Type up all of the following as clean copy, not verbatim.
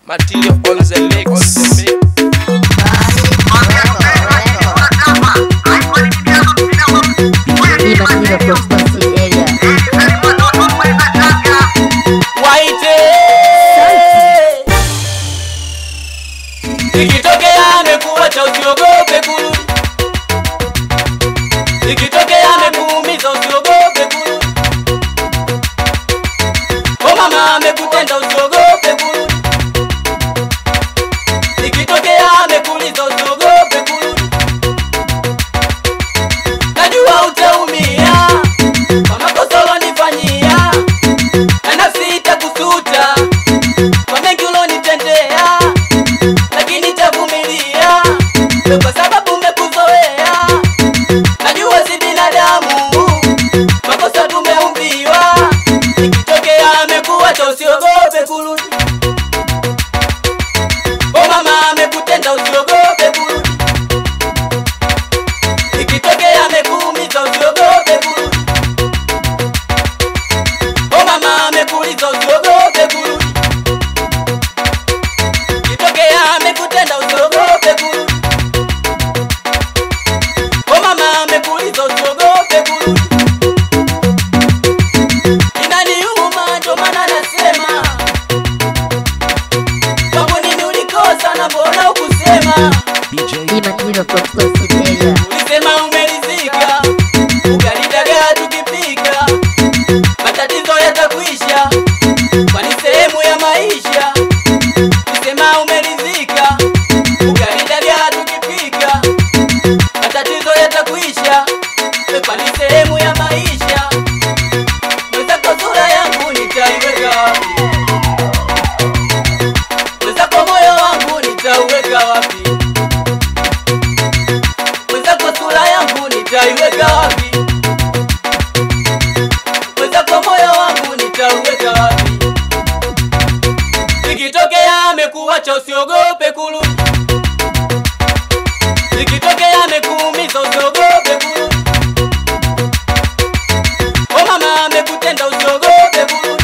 Material on the mix. Ikitokea amekuacha usiogope kurudi. Ikitokea amekuumiza usiogope kurudi. Oh mama amekutenda usiogope kurudi. Ikitokea amekuuliza usiogope kurudi. Najua utaumia kwa makosa ulonifanyia, na nafsi itakusuta kwa mengi ulonitendea, lakini nitavumilia kwa sababu umekuzoea. Najua si binadamu, makosa tumeumbiwa. Ikitokea amekuacha usiogope kurudi. Oh mama amekutenda usiogope kurudi. Ikitokea amekuumiza usiogope kurudi. Oh mama amekuuliza usiogope kurudi. Ikitokea amekutenda usiogope kurudi. Oh mama amekuuliza usiogope kurudi. Inaniuma ndo maana nasema, kwa nini ulikosa na mbona ukusema? Ulisema umeridhika, ukanidagaa tukipika, matatizo yatakwisha, kwani sehemu ya maisha. Ulisema umeridhika, ukanidagaa tukipika, matatizo yatakwisha, kwani sehemu ya maisha. Mwenzako sura yangu nitaiweka wapi? Mwenzako moyo wangu nitauweka wapi? Mwenzako sura yangu nitaiweka wapi? Mwenzako moyo wangu nitauweka wapi? Ikitokea amekuacha usiogope kurudi. Ikitokea amekuumiza usiogope kurudi. Oh mama amekutenda usiogope kurudi.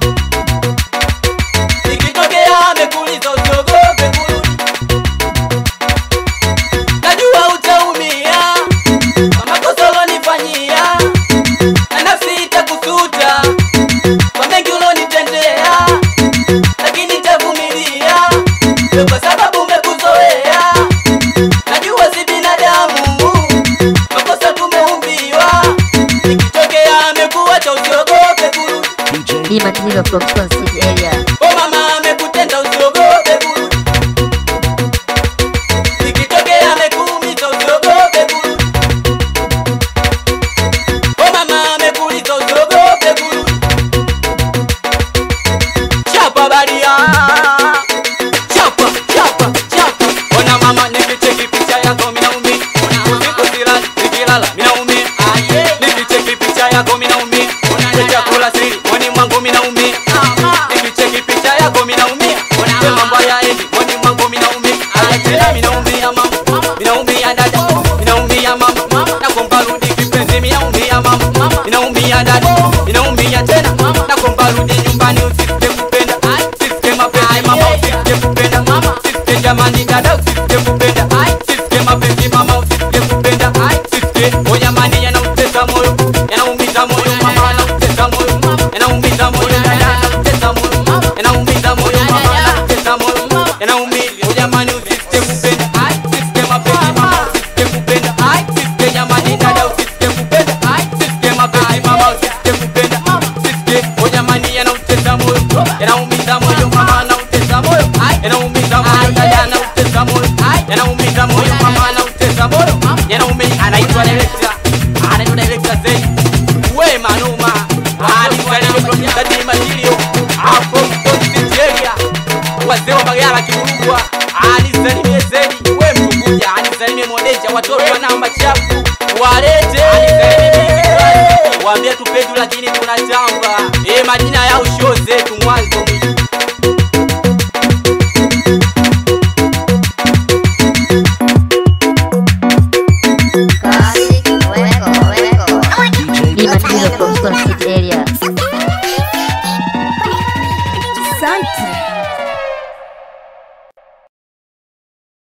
Ikitokea amekuuliza usiogope kurudi. Najua utaumia kwa makosa ulonifanyia, na nafsi itakusuta kwa mengi ulonitendea, lakini nitavumilia kwa sababu umekuzoea. Najua si binadamu, makosa tumeumbiwa. Ikitokea amekuacha usiogope kurudi. Oh mama amekutenda usiogope kurudi. Ikitokea amekuumiza usiogope kurudi. Oh mama amekuuliza usiogope kurudi. Chapa baria, chapa, chapa, chapa. Ona mama nikicheki picha yako minaumia. Usiku silali, nikilala minaumia. Nikicheki picha yako minaumia. Chakula siri, mwani mwangu minaumia. Nikicheki picha yako minaumia. Mambo ya endi, mwani mwangu minaumia. Tena minaumia mama, minaumia dada, minaumia mama. Nakomba rudi kipenzi, minaumia mama. Minaumia dada, minaumia tena. Nakomba rudi nyumbani usisike kupenda. Usisike mapenzi mama, usisike kupenda. Usisike jamani dada, usisike kupenda. Usisike mapenzi mama, usisike kupenda. Usisike o jamani yanautesa moyo, yanaumiza moyo mama, yanautesa moyo, yanaumiza moyo dada, yanautesa moyo, yanaumiza moyo mama, yanautesa moyo, yanaumiza o jamani usisike kupenda. Usisike mapenzi mama, usisike kupenda. Usisike jamani dada, usisike kupenda. Usisike mapenzi mama, usisike kupenda. Usisike o jamani yanautesa moyo, yanaumiza moyo mama, yanautesa moyo, yanaumiza moyo dada, yanautesa moyo, yanaumiza moyo mama, yanautesa moyo, yanaumiza. Anaitwa director, anaitwa director Zeni we manuma, anisalime producer D Material hapo City area, wazee wa Bagala Kiburugwa, anisalimie Zeni we Mtukuja, anisalimie Modeja, watoto wa namba chafu walete, anisalimie waambie tupedu lakini tunatamu.